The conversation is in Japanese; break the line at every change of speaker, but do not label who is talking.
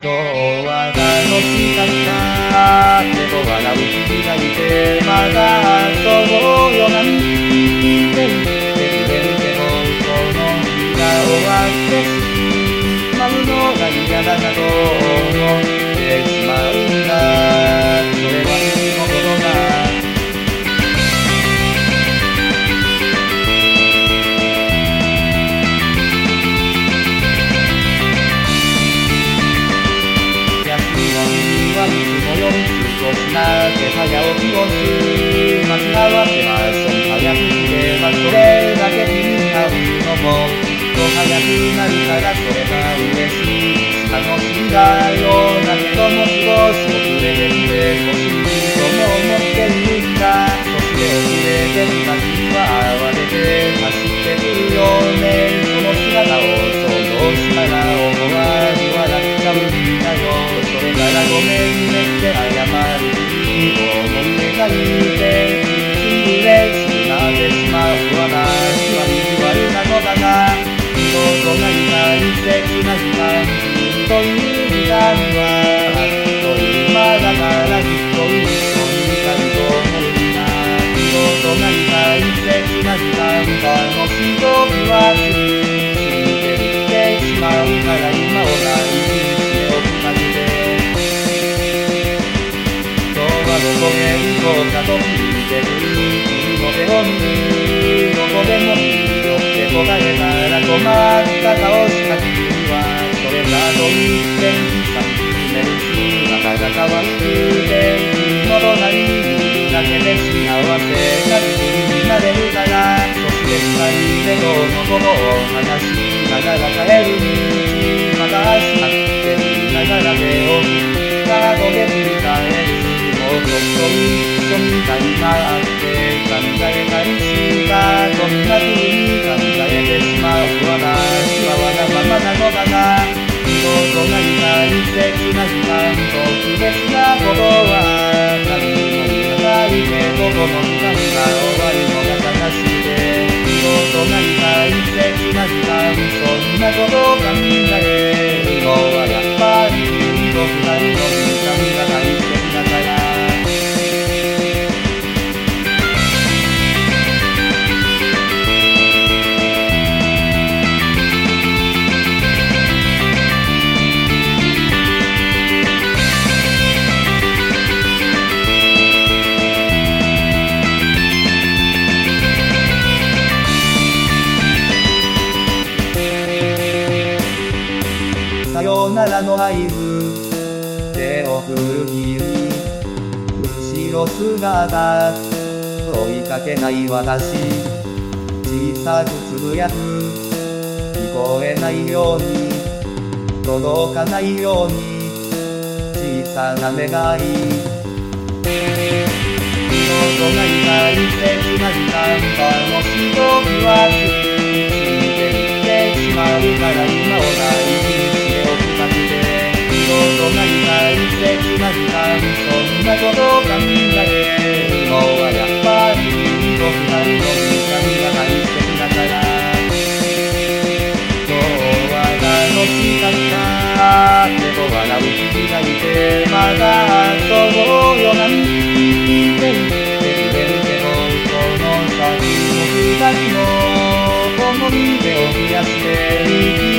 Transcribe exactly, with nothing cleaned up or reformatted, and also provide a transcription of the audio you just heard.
今日は楽しかったってと笑う君がいて、まだ遊ぼうよなんて言ってくれるけど、この日が終わってしまうのが嫌だなと思ってしまうんだ。それはいつのことだ。いつもより少しなって早起きをする。間違わせましょう。早く来ればそれだけ気になるのもきっと早くなるからそれが嬉しい。楽しいんだよ。だけども少し遅れてきてほしいとも思っているんだ。そして遅れてきた君は慌てて走ってくるよね。その姿を想像したら思わず笑っちゃうんだよ。それからごめんねって謝る君を思い描いて、一嬉しくなってしまう私は意地悪なのだが、人となり大切な時間、君という時間はあっという間だからずっと一緒にいたいと思うんだ。人となり大切な時間、楽しい時は過ぎていってしまうから今を大事にしておくだけで。どこへ行こうかと聞いてくる君の手を見る。どこでもいいよって答えたら困った顔した君はそれだと言ってさ見つめる姿が可愛くて、君の隣にいるだけで幸せな気分になれるから。そして二人でこのことを話しながら帰る道、また明日って言いながら手を振った後で振り返る。もっと一緒にたいなって考えたりした。こんな風に考えてしまう私はわがままなのだが、人となり大切な時間、特別なことは何も言えないけど、この時間が終わるのが悲しくて。人となり大切な時間、そんなことを考えるのはやっぱり君と二人の時間が大切だから。さよならの合図、手を振る君、後ろ姿、追いかけない私、小さくつぶやく、聞こえないように、届かないように、小さな願い。人となり大切な時間、楽しい時は過ぎていってしまうから今を大事にしておくだけで。人となり大切な時間、そんなことを考えるのはやっぱり君と二人の時間が大切だから。今日は楽しかったってと笑う君がいて、まだ遊ぼうよなんて言ってくれるけど、この先も二人の思い出を増やしていき